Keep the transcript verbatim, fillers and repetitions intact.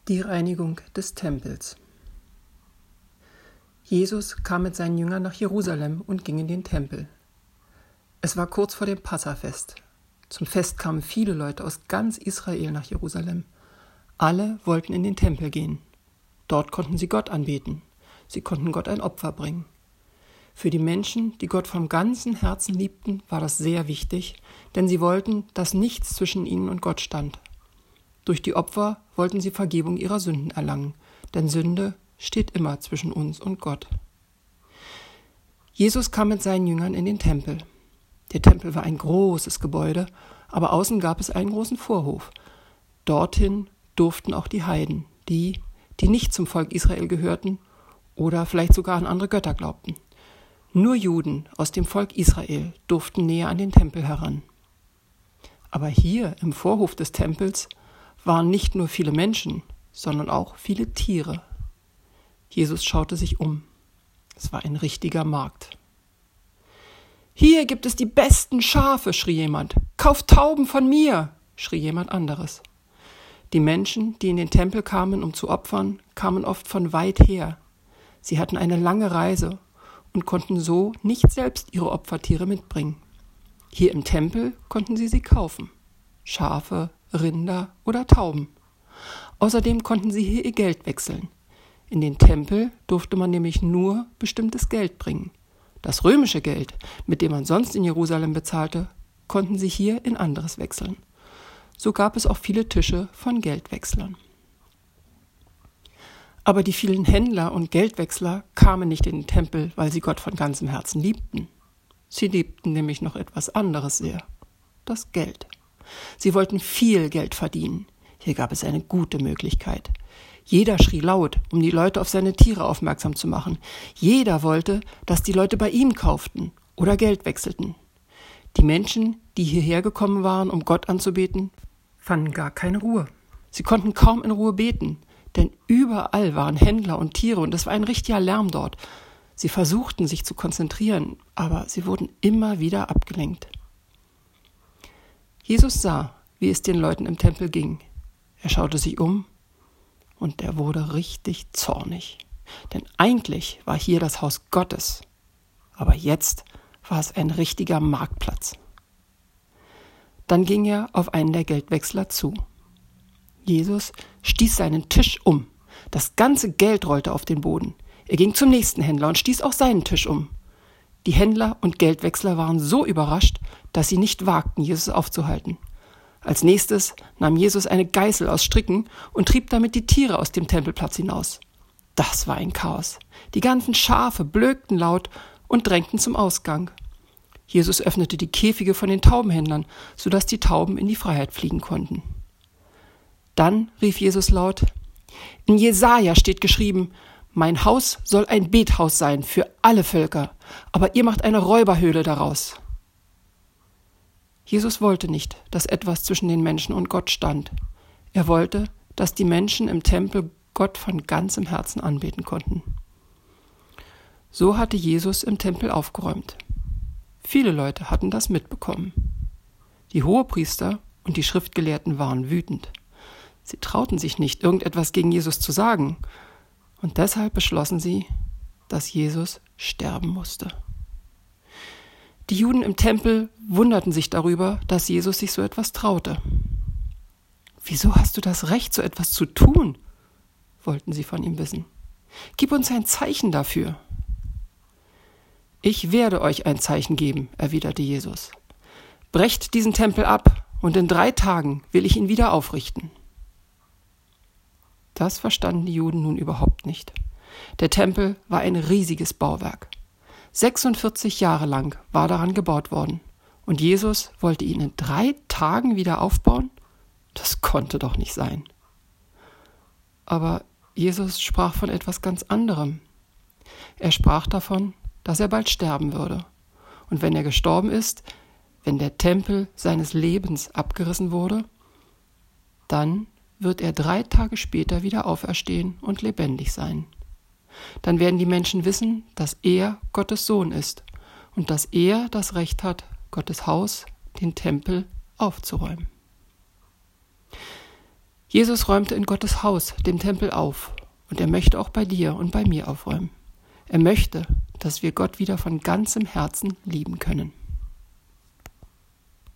Die Reinigung des Tempels. Jesus kam mit seinen Jüngern nach Jerusalem und ging in den Tempel. Es war kurz vor dem Passafest. Zum Fest kamen viele Leute aus ganz Israel nach Jerusalem. Alle wollten in den Tempel gehen. Dort konnten sie Gott anbeten. Sie konnten Gott ein Opfer bringen. Für die Menschen, die Gott vom ganzen Herzen liebten, war das sehr wichtig, denn sie wollten, dass nichts zwischen ihnen und Gott stand. Durch die Opfer wollten sie Vergebung ihrer Sünden erlangen, denn Sünde steht immer zwischen uns und Gott. Jesus kam mit seinen Jüngern in den Tempel. Der Tempel war ein großes Gebäude, aber außen gab es einen großen Vorhof. Dorthin durften auch die Heiden, die, die nicht zum Volk Israel gehörten oder vielleicht sogar an andere Götter glaubten. Nur Juden aus dem Volk Israel durften näher an den Tempel heran. Aber hier im Vorhof des Tempels waren nicht nur viele Menschen, sondern auch viele Tiere. Jesus schaute sich um. Es war ein richtiger Markt. »Hier gibt es die besten Schafe«, schrie jemand. »Kauft Tauben von mir«, schrie jemand anderes. Die Menschen, die in den Tempel kamen, um zu opfern, kamen oft von weit her. Sie hatten eine lange Reise und konnten so nicht selbst ihre Opfertiere mitbringen. Hier im Tempel konnten sie sie kaufen. Schafe, Rinder oder Tauben. Außerdem konnten sie hier ihr Geld wechseln. In den Tempel durfte man nämlich nur bestimmtes Geld bringen. Das römische Geld, mit dem man sonst in Jerusalem bezahlte, konnten sie hier in anderes wechseln. So gab es auch viele Tische von Geldwechslern. Aber die vielen Händler und Geldwechsler kamen nicht in den Tempel, weil sie Gott von ganzem Herzen liebten. Sie liebten nämlich noch etwas anderes sehr: das Geld. Sie wollten viel Geld verdienen. Hier gab es eine gute Möglichkeit. Jeder schrie laut, um die Leute auf seine Tiere aufmerksam zu machen. Jeder wollte, dass die Leute bei ihm kauften oder Geld wechselten. Die Menschen, die hierher gekommen waren, um Gott anzubeten, fanden gar keine Ruhe. Sie konnten kaum in Ruhe beten, denn überall waren Händler und Tiere und es war ein richtiger Lärm dort. Sie versuchten, sich zu konzentrieren, aber sie wurden immer wieder abgelenkt. Jesus sah, wie es den Leuten im Tempel ging. Er schaute sich um und er wurde richtig zornig. Denn eigentlich war hier das Haus Gottes, aber jetzt war es ein richtiger Marktplatz. Dann ging er auf einen der Geldwechsler zu. Jesus stieß seinen Tisch um. Das ganze Geld rollte auf den Boden. Er ging zum nächsten Händler und stieß auch seinen Tisch um. Die Händler und Geldwechsler waren so überrascht, dass sie nicht wagten, Jesus aufzuhalten. Als nächstes nahm Jesus eine Geißel aus Stricken und trieb damit die Tiere aus dem Tempelplatz hinaus. Das war ein Chaos. Die ganzen Schafe blökten laut und drängten zum Ausgang. Jesus öffnete die Käfige von den Taubenhändlern, sodass die Tauben in die Freiheit fliegen konnten. Dann rief Jesus laut: In Jesaja steht geschrieben: Mein Haus soll ein Bethaus sein für alle Völker, aber ihr macht eine Räuberhöhle daraus. Jesus wollte nicht, dass etwas zwischen den Menschen und Gott stand. Er wollte, dass die Menschen im Tempel Gott von ganzem Herzen anbeten konnten. So hatte Jesus im Tempel aufgeräumt. Viele Leute hatten das mitbekommen. Die Hohepriester und die Schriftgelehrten waren wütend. Sie trauten sich nicht, irgendetwas gegen Jesus zu sagen. Und deshalb beschlossen sie, dass Jesus sterben musste. Die Juden im Tempel wunderten sich darüber, dass Jesus sich so etwas traute. »Wieso hast du das Recht, so etwas zu tun?« wollten sie von ihm wissen. »Gib uns ein Zeichen dafür.« »Ich werde euch ein Zeichen geben«, erwiderte Jesus. »Brecht diesen Tempel ab, und in drei Tagen will ich ihn wieder aufrichten.« Das verstanden die Juden nun überhaupt nicht. Der Tempel war ein riesiges Bauwerk. sechsundvierzig Jahre lang war daran gebaut worden. Und Jesus wollte ihn in drei Tagen wieder aufbauen? Das konnte doch nicht sein. Aber Jesus sprach von etwas ganz anderem. Er sprach davon, dass er bald sterben würde. Und wenn er gestorben ist, wenn der Tempel seines Lebens abgerissen wurde, dann wird er drei Tage später wieder auferstehen und lebendig sein. Dann werden die Menschen wissen, dass er Gottes Sohn ist und dass er das Recht hat, Gottes Haus, den Tempel, aufzuräumen. Jesus räumte in Gottes Haus, dem Tempel, auf. Und er möchte auch bei dir und bei mir aufräumen. Er möchte, dass wir Gott wieder von ganzem Herzen lieben können.